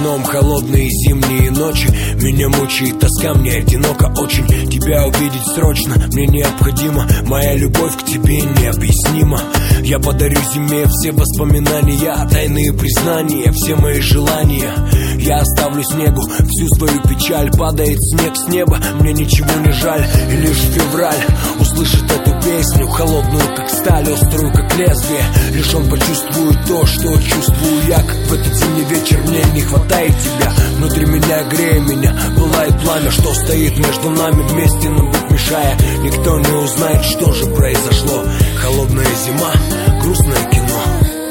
окном холодные зимние ночи. Меня мучает тоска, мне одиноко очень. Тебя увидеть срочно, мне необходимо. Моя любовь к тебе необъяснима. Я подарю зиме все воспоминания, тайные признания, все мои желания. Я оставлю снегу всю свою печаль. Падает снег с неба, мне ничего не жаль. И лишь февраль услышит эту песню, холодную как сталь, острую как лезвие. Лишь он почувствует то, что чувствую я. Как в этот зимний вечер мне не хватает тебя. Внутри меня, грея меня, пылает пламя, что стоит между нами, вместе нам быть мешая. Никто не узнает, что же произошло. Холодная зима, грустное кино.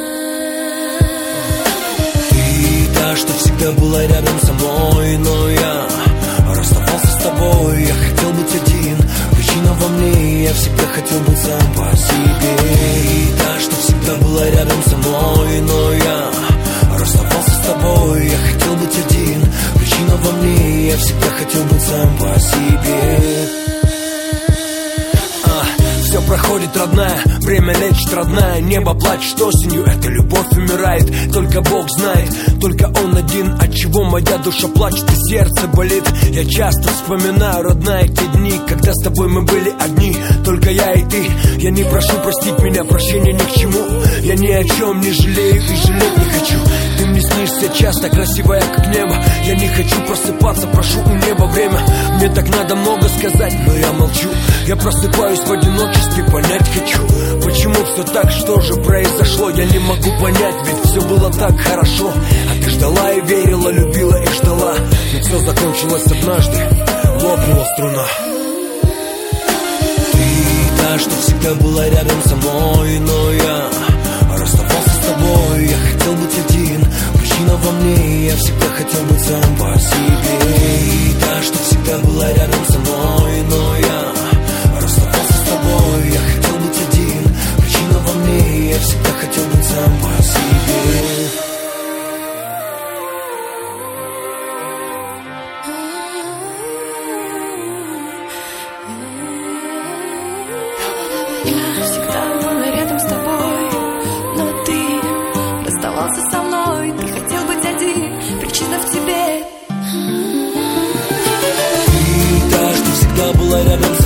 Ты та, что всегда была рядом со мной, но я расставался с тобой. Я хотел быть один, причина во мне. Я всегда хотел быть сам по себе. Ты та, что всегда была рядом со мной, но я расставался с тобой. Я хотел быть один, причина во мне. Я всегда хотел быть сам по себе. Все проходит, родная, время лечит, родная. Небо плачет осенью, эта любовь умирает. Только Бог знает, только Он один, от чего моя душа плачет и сердце болит. Я часто вспоминаю, родная, те дни, когда с тобой мы были одни, только я и ты. Я не прошу простить меня, прощения ни к чему. Я ни о чем не жалею и жалеть не хочу. Ты мне снишься часто, красивая как небо. Я не хочу просыпаться, прошу у неба время. Мне так надо много сказать, но я молчу. Я просыпаюсь в одиночестве, понять хочу, почему все так, что же произошло. Я не могу понять, ведь все было так хорошо. А ты ждала и верила, любила и ждала. Но все закончилось однажды, лопнула струна. Ты та, что всегда была рядом со мной, но я расставался с тобой. Я хотел быть один, причина во мне. Я всегда хотел быть сам по себе. Ты та, что всегда была рядом со мной, но я расставался с тобой. Я хотел быть один, причина во мне. Я всегда хотел быть сам по себе. Я всегда была рядом с тобой, но ты расставался со мной. Ты хотел быть один, причина в тебе. Ты та, что всегда была рядом